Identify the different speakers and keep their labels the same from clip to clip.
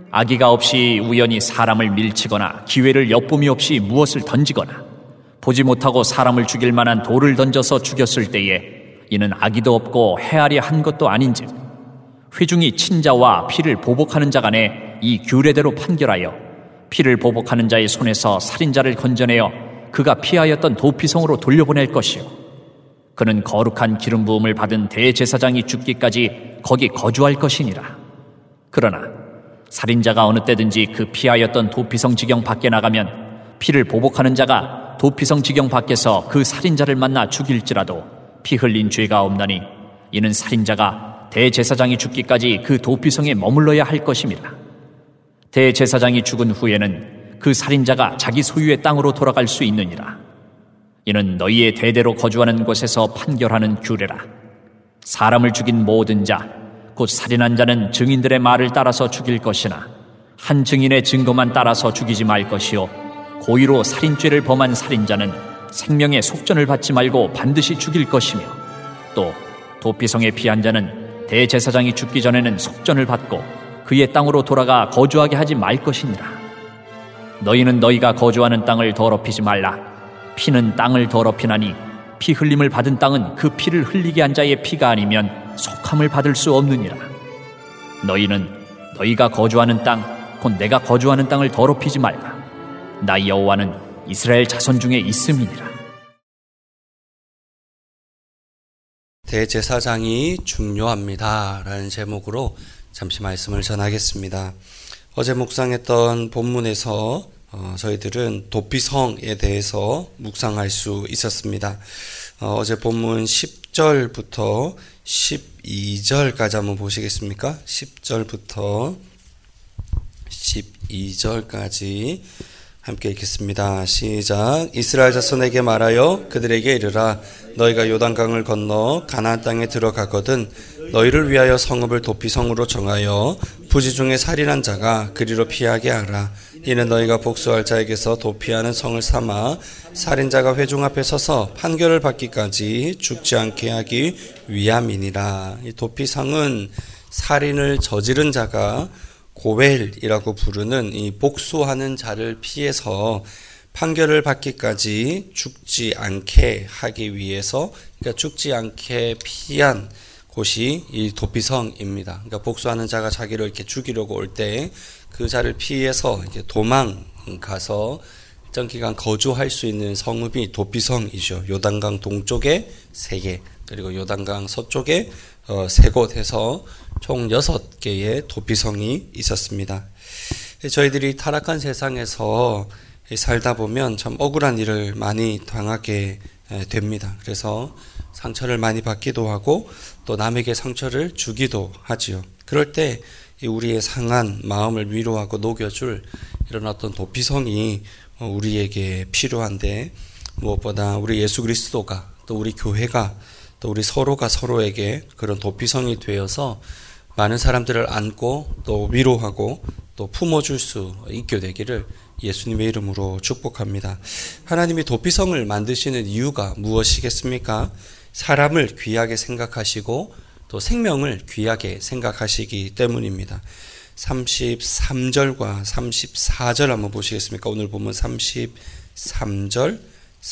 Speaker 1: 악의가 없이 우연히 사람을 밀치거나 기회를 엿봄이 없이 무엇을 던지거나 보지 못하고 사람을 죽일 만한 돌을 던져서 죽였을 때에 이는 악의도 없고 헤아려 한 것도 아닌즉 회중이 친자와 피를 보복하는 자 간에 이 규례대로 판결하여 피를 보복하는 자의 손에서 살인자를 건져내어 그가 피하였던 도피성으로 돌려보낼 것이요 그는 거룩한 기름 부음을 받은 대제사장이 죽기까지 거기 거주할 것이니라. 그러나 살인자가 어느 때든지 그 피하였던 도피성 지경 밖에 나가면 피를 보복하는 자가 도피성 지경 밖에서 그 살인자를 만나 죽일지라도 피 흘린 죄가 없나니 이는 살인자가 대제사장이 죽기까지 그 도피성에 머물러야 할 것임이라. 대제사장이 죽은 후에는 그 살인자가 자기 소유의 땅으로 돌아갈 수 있느니라. 이는 너희의 대대로 거주하는 곳에서 판결하는 규례라. 사람을 죽인 모든 자 곧 살인한 자는 증인들의 말을 따라서 죽일 것이나 한 증인의 증거만 따라서 죽이지 말 것이요 고의로 살인죄를 범한 살인자는 생명의 속전을 받지 말고 반드시 죽일 것이며 또 도피성에 피한 자는 대제사장이 죽기 전에는 속전을 받고 그의 땅으로 돌아가 거주하게 하지 말 것이니라. 너희는 너희가 거주하는 땅을 더럽히지 말라. 피는 땅을 더럽히나니 피 흘림을 받은 땅은 그 피를 흘리게 한 자의 피가 아니면 속함을 받을 수 없느니라. 너희는 너희가 거주하는 땅 곧 내가 거주하는 땅을 더럽히지 말라. 나 여호와는 이스라엘 자손 중에 있음이니라.
Speaker 2: 대제사장이 중요합니다 라는 제목으로 잠시 말씀을 전하겠습니다. 어제 묵상했던 본문에서 저희들은 도피성에 대해서 묵상할 수 있었습니다. 어제 본문 10절부터 12절까지 한번 보시겠습니까? 10절부터 12절까지 함께 읽겠습니다. 시작. 이스라엘 자손에게 말하여 그들에게 이르라. 너희가 요단강을 건너 가나안 땅에 들어가거든 너희를 위하여 성읍을 도피성으로 정하여 부지 중에 살인한 자가 그리로 피하게 하라. 이는 너희가 복수할 자에게서 도피하는 성을 삼아 살인자가 회중 앞에 서서 판결을 받기까지 죽지 않게 하기 위함이니라. 이 도피성은 살인을 저지른 자가 고벨이라고 부르는 이 복수하는 자를 피해서 판결을 받기까지 죽지 않게 하기 위해서, 그러니까 죽지 않게 피한 곳이 이 도피성입니다. 그러니까 복수하는 자가 자기를 이렇게 죽이려고 올 때 그 자를 피해서 이렇게 도망가서 일정 기간 거주할 수 있는 성읍이 도피성이죠. 요단강 동쪽에 3개, 그리고 요단강 서쪽에 3곳 해서 총 6개의 도피성이 있었습니다. 저희들이 타락한 세상에서 살다 보면 참 억울한 일을 많이 당하게 됩니다. 그래서 상처를 많이 받기도 하고 또 남에게 상처를 주기도 하지요. 그럴 때 우리의 상한 마음을 위로하고 녹여줄 이런 어떤 도피성이 우리에게 필요한데, 무엇보다 우리 예수 그리스도가 또 우리 교회가 또 우리 서로가 서로에게 그런 도피성이 되어서 많은 사람들을 안고 또 위로하고 또 품어줄 수 있게 되기를 예수님의 이름으로 축복합니다. 하나님이 도피성을 만드시는 이유가 무엇이겠습니까? 사람을 귀하게 생각하시고 또 생명을 귀하게 생각하시기 때문입니다. 33절과 34절 한번 보시겠습니까? 오늘 보면 33절,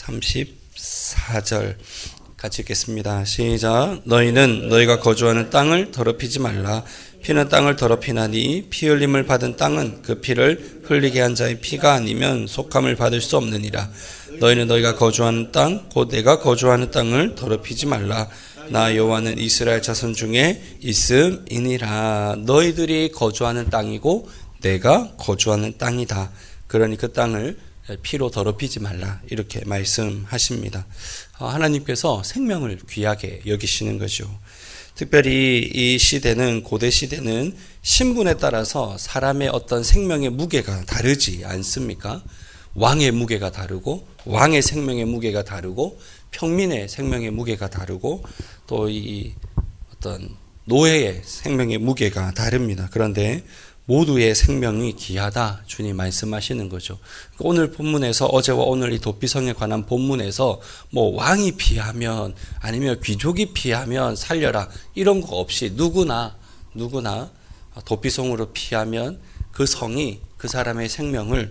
Speaker 2: 34절 같이 읽겠습니다. 시작. 너희는 너희가 거주하는 땅을 더럽히지 말라. 피는 땅을 더럽히나니 피 흘림을 받은 땅은 그 피를 흘리게 한 자의 피가 아니면 속함을 받을 수 없느니라. 너희는 너희가 거주하는 땅 곧 내가 거주하는 땅을 더럽히지 말라. 나 여호와는 이스라엘 자손 중에 있음이니라. 너희들이 거주하는 땅이고 내가 거주하는 땅이다. 그러니 그 땅을 피로 더럽히지 말라. 이렇게 말씀하십니다. 하나님께서 생명을 귀하게 여기시는 거죠. 특별히 이 시대는, 고대 시대는 신분에 따라서 사람의 어떤 생명의 무게가 다르지 않습니까? 왕의 무게가 다르고 왕의 생명의 무게가 다르고 평민의 생명의 무게가 다르고 또 이 어떤 노예의 생명의 무게가 다릅니다. 그런데 모두의 생명이 귀하다 주님 말씀하시는 거죠. 오늘 본문에서, 어제와 오늘 이 도피성에 관한 본문에서 뭐 왕이 피하면 아니면 귀족이 피하면 살려라 이런 거 없이 누구나 도피성으로 피하면 그 성이 그 사람의 생명을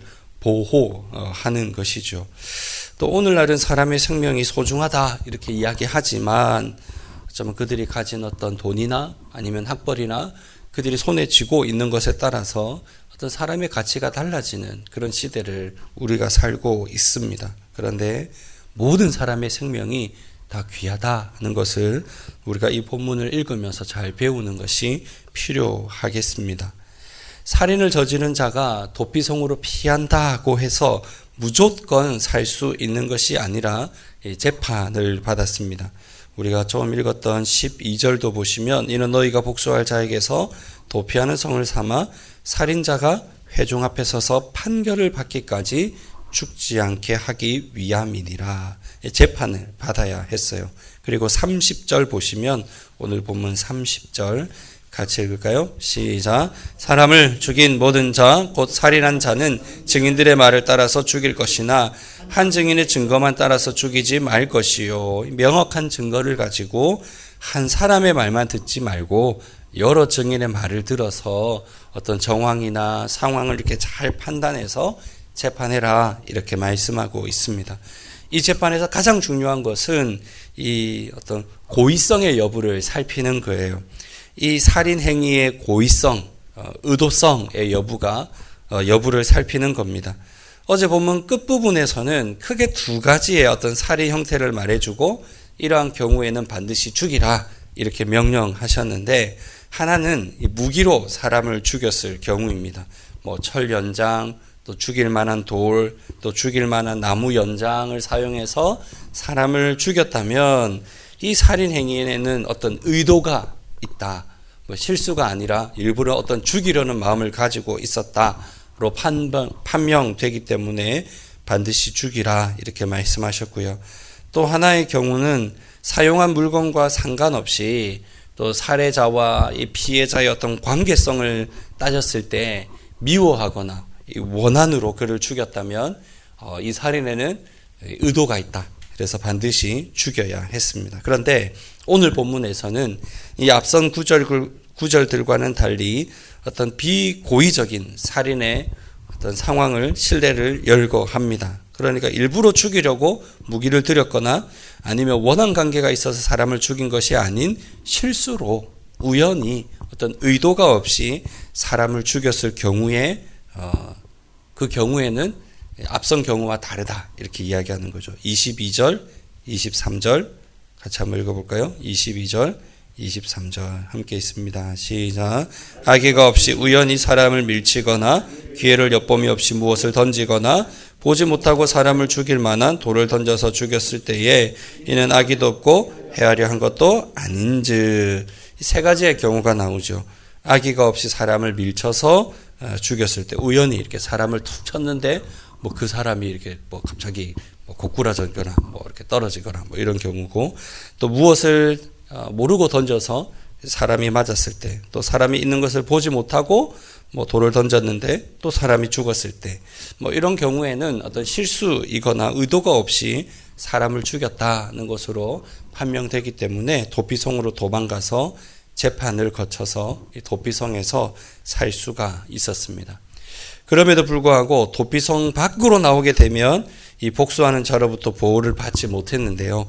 Speaker 2: 보호하는 것이죠. 또 오늘날은 사람의 생명이 소중하다 이렇게 이야기하지만 어쩌면 그들이 가진 어떤 돈이나 아니면 학벌이나 그들이 손에 쥐고 있는 것에 따라서 어떤 사람의 가치가 달라지는 그런 시대를 우리가 살고 있습니다. 그런데 모든 사람의 생명이 다 귀하다는 것을 우리가 이 본문을 읽으면서 잘 배우는 것이 필요하겠습니다. 살인을 저지른 자가 도피성으로 피한다고 해서 무조건 살 수 있는 것이 아니라 재판을 받았습니다. 우리가 처음 읽었던 12절도 보시면 이는 너희가 복수할 자에게서 도피하는 성을 삼아 살인자가 회중 앞에 서서 판결을 받기까지 죽지 않게 하기 위함이니라. 재판을 받아야 했어요. 그리고 30절 보시면 오늘 본문 30절 같이 읽을까요? 시작. 사람을 죽인 모든 자 곧 살인한 자는 증인들의 말을 따라서 죽일 것이나 한 증인의 증거만 따라서 죽이지 말 것이요. 명확한 증거를 가지고 한 사람의 말만 듣지 말고 여러 증인의 말을 들어서 어떤 정황이나 상황을 이렇게 잘 판단해서 재판해라 이렇게 말씀하고 있습니다. 이 재판에서 가장 중요한 것은 이 어떤 고의성의 여부를 살피는 거예요. 이 살인 행위의 고의성, 의도성의 여부를 살피는 겁니다. 어제 본문 끝부분에서는 크게 두 가지의 어떤 살인 형태를 말해주고 이러한 경우에는 반드시 죽이라 이렇게 명령하셨는데 하나는 무기로 사람을 죽였을 경우입니다. 철 연장, 또 죽일 만한 돌, 또 죽일 만한 나무 연장을 사용해서 사람을 죽였다면 이 살인 행위에는 어떤 의도가 있다. 실수가 아니라 일부러 어떤 죽이려는 마음을 가지고 있었다로 판명되기 때문에 반드시 죽이라 이렇게 말씀하셨고요. 또 하나의 경우는 사용한 물건과 상관없이 또 살해자와 이 피해자의 어떤 관계성을 따졌을 때 미워하거나 원한으로 그를 죽였다면 이 살인에는 의도가 있다. 그래서 반드시 죽여야 했습니다. 그런데 오늘 본문에서는 이 앞선 구절들과는 달리 어떤 비고의적인 살인의 어떤 상황을 실내를 열거합니다. 그러니까 일부러 죽이려고 무기를 들였거나 아니면 원한 관계가 있어서 사람을 죽인 것이 아닌 실수로 우연히 어떤 의도가 없이 사람을 죽였을 경우에 그 경우에는 앞선 경우와 다르다 이렇게 이야기하는 거죠. 22절, 23절 같이 한번 읽어볼까요? 22절, 23절 함께 있습니다. 시작. 악의가 없이 우연히 사람을 밀치거나 기회를 엿봄이 없이 무엇을 던지거나 보지 못하고 사람을 죽일 만한 돌을 던져서 죽였을 때에 이는 악의도 없고 헤아려 한 것도 아닌즉. 세 가지의 경우가 나오죠. 악의가 없이 사람을 밀쳐서 죽였을 때 우연히 이렇게 사람을 툭 쳤는데 그 사람이 이렇게 갑자기 고꾸라졌거나 이렇게 떨어지거나 이런 경우고, 또 무엇을 모르고 던져서 사람이 맞았을 때, 또 사람이 있는 것을 보지 못하고 돌을 던졌는데 또 사람이 죽었을 때, 이런 경우에는 어떤 실수이거나 의도가 없이 사람을 죽였다는 것으로 판명되기 때문에 도피성으로 도망가서 재판을 거쳐서 이 도피성에서 살 수가 있었습니다. 그럼에도 불구하고 도피성 밖으로 나오게 되면 이 복수하는 자로부터 보호를 받지 못했는데요.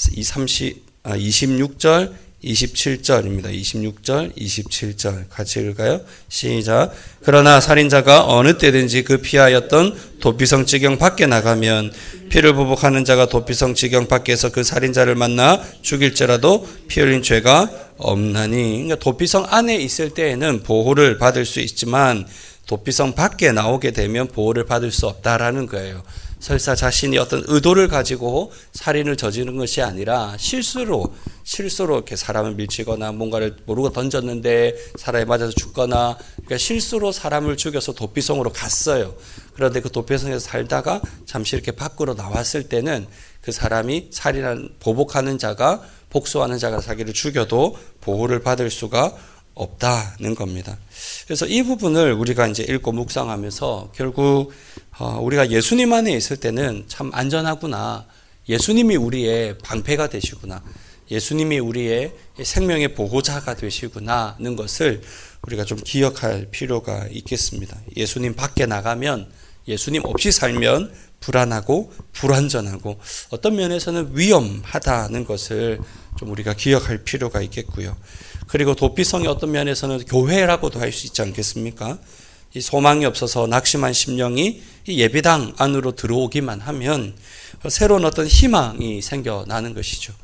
Speaker 2: 26절, 27절입니다. 26절, 27절 같이 읽을까요? 시작. 그러나 살인자가 어느 때든지 그 피하였던 도피성 지경 밖에 나가면 피를 보복하는 자가 도피성 지경 밖에서 그 살인자를 만나 죽일지라도 피 흘린 죄가 없나니. 그러니까 도피성 안에 있을 때에는 보호를 받을 수 있지만 도피성 밖에 나오게 되면 보호를 받을 수 없다라는 거예요. 설사 자신이 어떤 의도를 가지고 살인을 저지른 것이 아니라 실수로 이렇게 사람을 밀치거나 뭔가를 모르고 던졌는데 사람이 맞아서 죽거나, 그러니까 실수로 사람을 죽여서 도피성으로 갔어요. 그런데 그 도피성에서 살다가 잠시 이렇게 밖으로 나왔을 때는 그 사람이 보복하는 자가, 복수하는 자가 자기를 죽여도 보호를 받을 수가 없다는 겁니다. 그래서 이 부분을 우리가 이제 읽고 묵상하면서 결국 우리가 예수님 안에 있을 때는 참 안전하구나. 예수님이 우리의 방패가 되시구나. 예수님이 우리의 생명의 보호자가 되시구나는 것을 우리가 좀 기억할 필요가 있겠습니다. 예수님 밖에 나가면, 예수님 없이 살면 불안하고 불완전하고 어떤 면에서는 위험하다는 것을 좀 우리가 기억할 필요가 있겠고요. 그리고 도피성이 어떤 면에서는 교회라고도 할 수 있지 않겠습니까? 이 소망이 없어서 낙심한 심령이 이 예배당 안으로 들어오기만 하면 새로운 어떤 희망이 생겨나는 것이죠.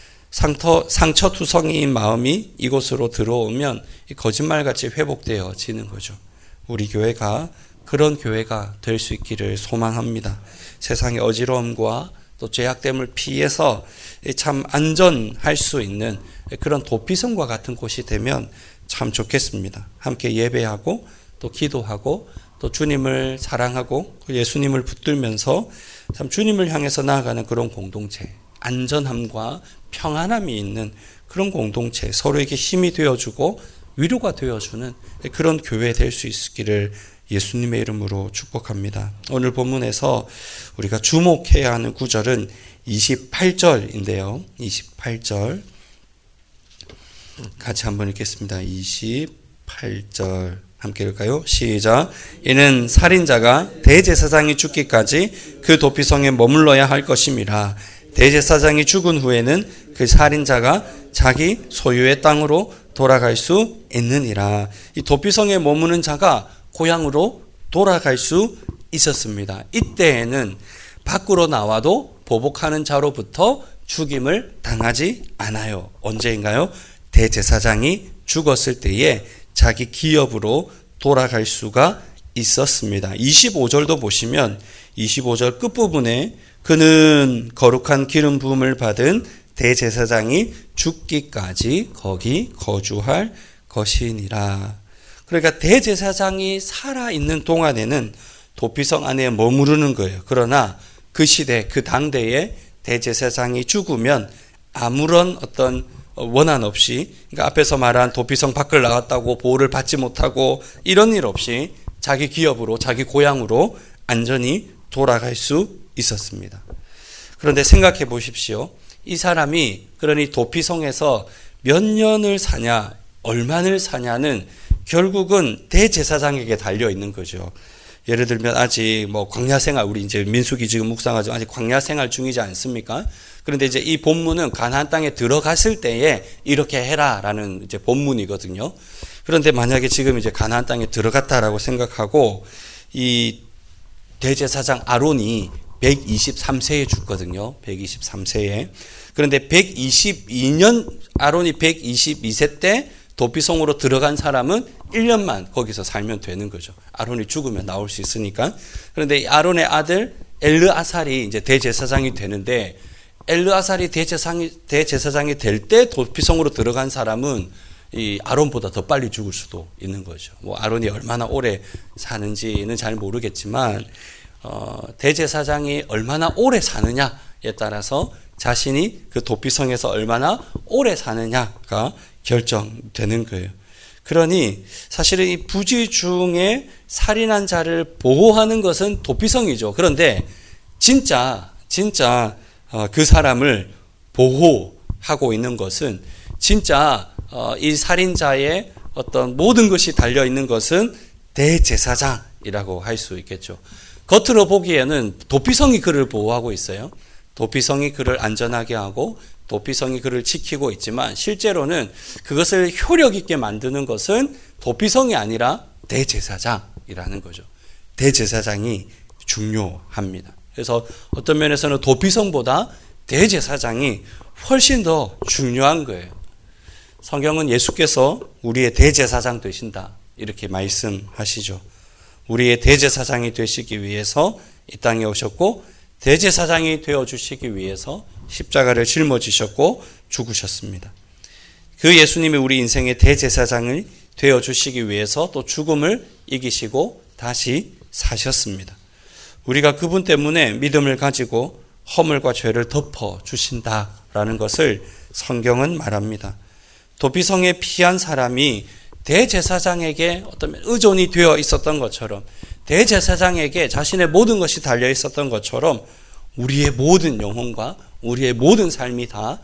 Speaker 2: 상처투성이인 마음이 이곳으로 들어오면 거짓말같이 회복되어지는 거죠. 우리 교회가 그런 교회가 될 수 있기를 소망합니다. 세상의 어지러움과 또 죄악됨을 피해서 참 안전할 수 있는 그런 도피성과 같은 곳이 되면 참 좋겠습니다. 함께 예배하고 또 기도하고 또 주님을 사랑하고 예수님을 붙들면서 참 주님을 향해서 나아가는 그런 공동체, 안전함과 평안함이 있는 그런 공동체, 서로에게 힘이 되어주고 위로가 되어주는 그런 교회 될 수 있기를 예수님의 이름으로 축복합니다. 오늘 본문에서 우리가 주목해야 하는 구절은 28절인데요. 28절 같이 한번 읽겠습니다. 28절 함께 읽을까요? 시작. 이는 살인자가 대제사장이 죽기까지 그 도피성에 머물러야 할 것임이라. 대제사장이 죽은 후에는 그 살인자가 자기 소유의 땅으로 돌아갈 수 있느니라. 이 도피성에 머무는 자가 고향으로 돌아갈 수 있었습니다. 이때에는 밖으로 나와도 보복하는 자로부터 죽임을 당하지 않아요. 언제인가요? 대제사장이 죽었을 때에 자기 기업으로 돌아갈 수가 있었습니다. 25절도 보시면 25절 끝부분에 그는 거룩한 기름 부음을 받은 대제사장이 죽기까지 거기 거주할 것이니라. 그러니까 대제사장이 살아있는 동안에는 도피성 안에 머무르는 거예요. 그러나 그 시대, 그 당대에 대제사장이 죽으면 아무런 어떤 원한 없이, 그러니까 앞에서 말한 도피성 밖을 나갔다고 보호를 받지 못하고 이런 일 없이 자기 기업으로, 자기 고향으로 안전히 돌아갈 수 있었습니다. 그런데 생각해 보십시오. 이 사람이 그러니 도피성에서 몇 년을 사냐, 얼마를 사냐는 결국은 대제사장에게 달려 있는 거죠. 예를 들면 아직 광야 생활, 우리 이제 민수기 지금 묵상하죠. 아직 광야 생활 중이지 않습니까? 그런데 이제 이 본문은 가나안 땅에 들어갔을 때에 이렇게 해라라는 이제 본문이거든요. 그런데 만약에 지금 이제 가나안 땅에 들어갔다라고 생각하고 이 대제사장 아론이 123세에 죽거든요. 123세에. 그런데 아론이 122세 때 도피성으로 들어간 사람은 1년만 거기서 살면 되는 거죠. 아론이 죽으면 나올 수 있으니까. 그런데 아론의 아들 엘르아살이 이제 대제사장이 되는데, 엘르아살이 대제사장이 될 때 도피성으로 들어간 사람은 이 아론보다 더 빨리 죽을 수도 있는 거죠. 아론이 얼마나 오래 사는지는 잘 모르겠지만 대제사장이 얼마나 오래 사느냐에 따라서 자신이 그 도피성에서 얼마나 오래 사느냐가 결정되는 거예요. 그러니 사실은 이 부지 중에 살인한 자를 보호하는 것은 도피성이죠. 그런데 진짜 그 사람을 보호하고 있는 것은 진짜 이 살인자의 어떤 모든 것이 달려 있는 것은 대제사장이라고 할 수 있겠죠. 겉으로 보기에는 도피성이 그를 보호하고 있어요. 도피성이 그를 안전하게 하고 도피성이 그를 지키고 있지만 실제로는 그것을 효력 있게 만드는 것은 도피성이 아니라 대제사장이라는 거죠. 대제사장이 중요합니다. 그래서 어떤 면에서는 도피성보다 대제사장이 훨씬 더 중요한 거예요. 성경은 예수께서 우리의 대제사장 되신다 이렇게 말씀하시죠. 우리의 대제사장이 되시기 위해서 이 땅에 오셨고 대제사장이 되어주시기 위해서 십자가를 짊어지셨고 죽으셨습니다. 그 예수님이 우리 인생의 대제사장을 되어주시기 위해서 또 죽음을 이기시고 다시 사셨습니다. 우리가 그분 때문에 믿음을 가지고 허물과 죄를 덮어주신다라는 것을 성경은 말합니다. 도피성에 피한 사람이 대제사장에게 어떤 의존이 되어 있었던 것처럼 대제사장에게 자신의 모든 것이 달려 있었던 것처럼 우리의 모든 영혼과 우리의 모든 삶이 다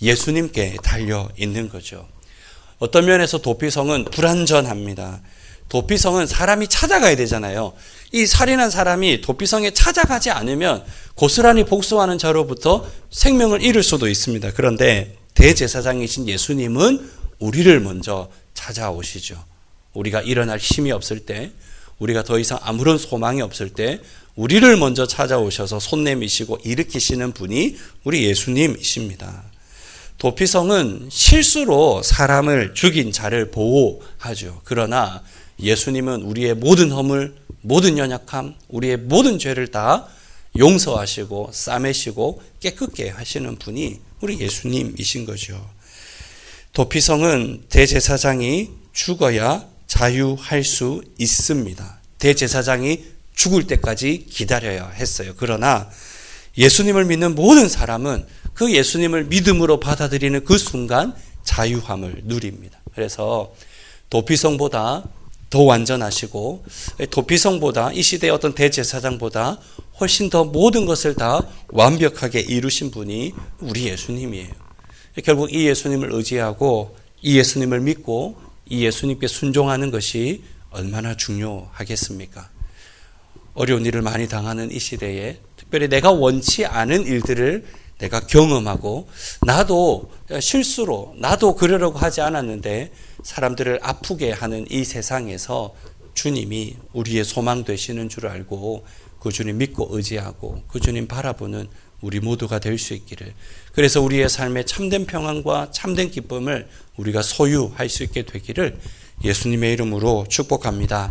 Speaker 2: 예수님께 달려 있는 거죠. 어떤 면에서 도피성은 불완전합니다. 도피성은 사람이 찾아가야 되잖아요. 이 살인한 사람이 도피성에 찾아가지 않으면 고스란히 복수하는 자로부터 생명을 잃을 수도 있습니다. 그런데 대제사장이신 예수님은 우리를 먼저 찾아오시죠. 우리가 일어날 힘이 없을 때, 우리가 더 이상 아무런 소망이 없을 때 우리를 먼저 찾아오셔서 손 내미시고 일으키시는 분이 우리 예수님이십니다. 도피성은 실수로 사람을 죽인 자를 보호하죠. 그러나 예수님은 우리의 모든 허물, 모든 연약함, 우리의 모든 죄를 다 용서하시고 싸매시고 깨끗게 하시는 분이 우리 예수님이신 거죠. 도피성은 대제사장이 죽어야 자유할 수 있습니다. 대제사장이 죽을 때까지 기다려야 했어요. 그러나 예수님을 믿는 모든 사람은 그 예수님을 믿음으로 받아들이는 그 순간 자유함을 누립니다. 그래서 도피성보다 더 완전하시고 도피성보다 이 시대의 어떤 대제사장보다 훨씬 더 모든 것을 다 완벽하게 이루신 분이 우리 예수님이에요. 결국 이 예수님을 의지하고 이 예수님을 믿고 이 예수님께 순종하는 것이 얼마나 중요하겠습니까? 어려운 일을 많이 당하는 이 시대에 특별히 내가 원치 않은 일들을 내가 경험하고 나도 실수로 나도 그러려고 하지 않았는데 사람들을 아프게 하는 이 세상에서 주님이 우리의 소망 되시는 줄 알고 그 주님 믿고 의지하고 그 주님 바라보는 우리 모두가 될 수 있기를, 그래서 우리의 삶의 참된 평안과 참된 기쁨을 우리가 소유할 수 있게 되기를 예수님의 이름으로 축복합니다.